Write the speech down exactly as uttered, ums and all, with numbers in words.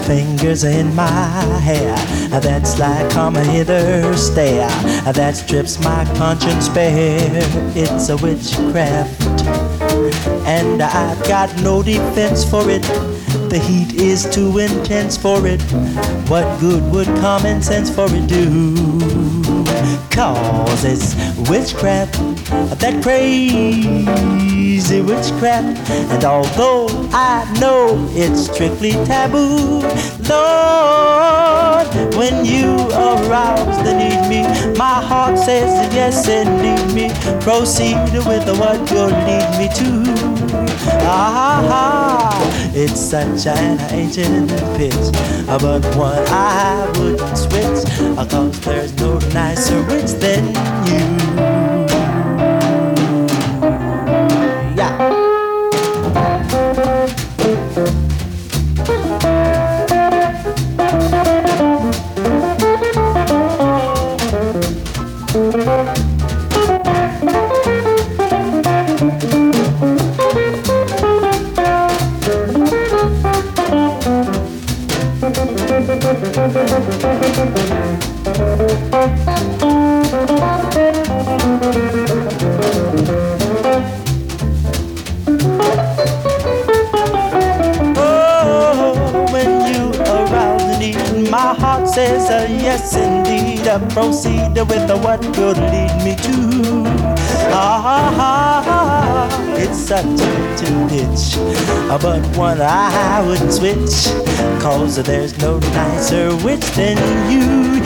fingers in my hair. That's like come hither stare. That strips my conscience bare. It's a witchcraft, and I've got no defense for it. The heat is too intense for it. What good would common sense for it do? Cause it's witchcraft, that crazy witchcraft. And although I know it's strictly taboo, Lord, when you arouse the need me, my heart says yes indeed me. Proceed with what you'll lead me to. Ah, it's such an ancient pitch, but one I wouldn't switch, cause there's no nicer witch than you. Yeah. Says uh, yes indeed, uh, proceed with uh, what could lead me to. Ah, it's such a to pitch, uh, but one I wouldn't switch, cause there's no nicer witch than you.